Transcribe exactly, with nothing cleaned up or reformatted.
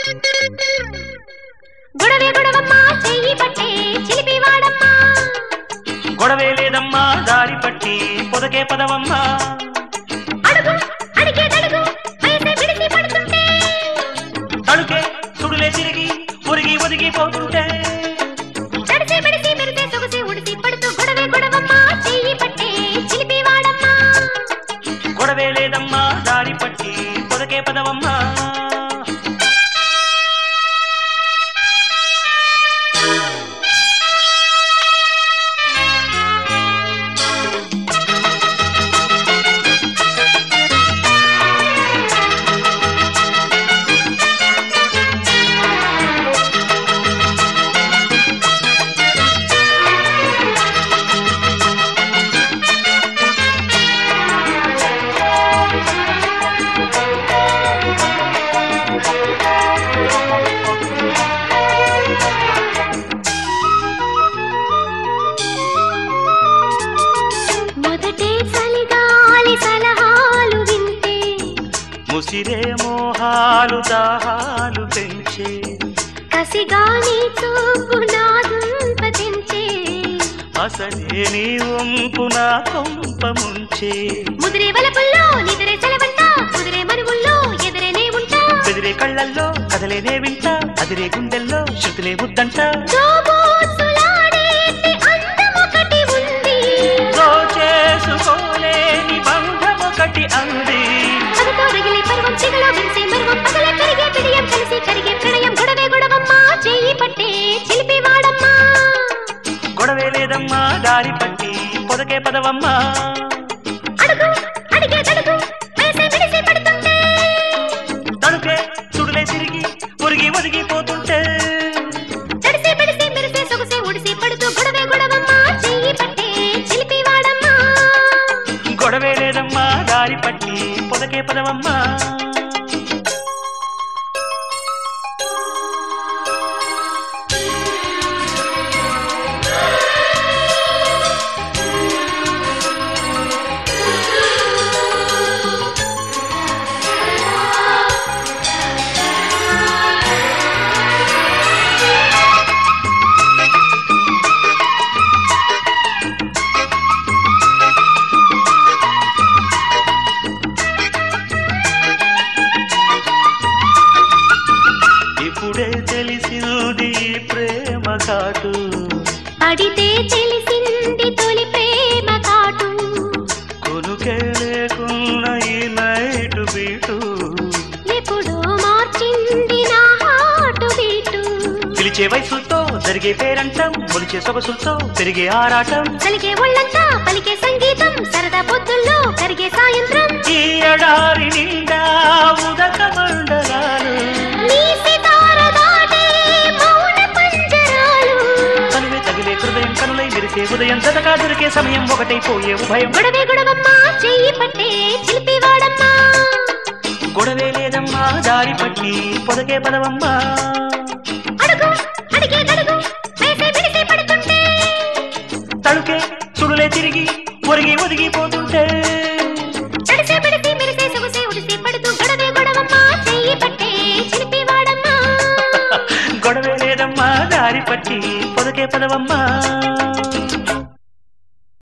గొడవే గొడవమ్మా చెయ్యి పట్టే చిలిపి వాడమ్మా గొడవే లేదమ్మా దారి పట్టి పొదకే పదవమ్మా అడుగు అడిగే తడుగు వయసే విడిసి పడుతుంటే తడుకే సుడులే తిరిగి ఒరిగి ఒదిగి పోతుంటే తడిసి బిడిసి మెరిసే సొగసి ఉడిసి పడుతూ గొడవే గొడవమ్మా చెయ్యి పట్టే చిలిపి వాడమ్మా గొడవే లేదమ్మా దారి పట్టి పొదకే పదవమ్మా ముసిరే మోహాలు దాహాలు పెంచే కసిగాని చూపు నాదుంపతించే అసలే నీ వంపు నా కొంప ముంచే ముదిరే వలపుల్లో నిదిరే సెలవంట కుదిరే మనువుల్లో ఎదురేనే ఉంటా బెదిరే కళ్ళల్లో కదలేనే వింటా అదిరే గుండెల్లో శృతులే ముద్దంట దోబూచులాడేటి అందమొకటి ఉంది దోచేసుకోలేని బంధమొకటి అంది పగతో రగిలే పర్వం చిగలో విరిసే మర్వం పగలే కరిగే పిడియం కలిసి కరిగే ప్రణయం గొడవే గొడవమ్మా చెయ్యి పట్టే చిలిపి వాడమ్మా గొడవే లేదమ్మా దారి పట్టి పొదకే పదవమ్మా అడుగు అడిగే తడుగు వయసే విడిసి పడుతుంటే తడుకే సుడులే తిరిగి ఒరిగి ఒదిగి పోతుంటే తడిసి బిడిసి మెరిసే సొగసే ఉడిసి పడుతూ గొడవే గొడవమ్మా చెయ్యి పట్టే చిలిపి వాడమ్మా గొడవే లేదమ్మా దారి పట్టి పొదకే పదవమ్మా ఇప్పుడే తెలిసింది ప్రేమ కాటు అడితే తెలిసింది తొలి ప్రేమ కాటు కొనుకే లేకున్న ఈ నైటు బీటు ఎప్పుడో మార్చింది నా హాటు బీటు పిలిచే వయసులతో జరిగే పేరంటం మొలిచే సొగసులతో పెరిగే ఆరాటం కలిగే ఒళ్ళంతా పలికే సంగీతం సరదా పొద్దుల్లో కరిగే సాయంత్రం ఈ ఎడారి నిండా ఉదక మండలాలు నీ సితార దాటే మౌన పంజరాలు కనువే తగిలే హృదయం కనులై మెరిసే ఉదయం జతగా దొరికే సమయం ఒకటైపోయే ఉభయం గొడవే గొడవమ్మా చెయ్యి పట్టే చిలిపి వాడమ్మా గొడవే లేదమ్మా దారి పట్టి పొదకే పదవమ్మా అడుగు అడిగే తడుగు వేసే విడిసే పడుతుంటే తడుకే సుడులే తిరిగి ఒరిగి ఒదిగి పోతుంటే తడిసే బిడిసి మెరిసే సొగసే ఉడిసి పడుతూ గొడవే గొడవమ్మా చెయ్యి పట్టే చిలిపి వాడమ్మా గొడవే లేదమ్మా దారి పట్టి పొదకే పదవమ్మా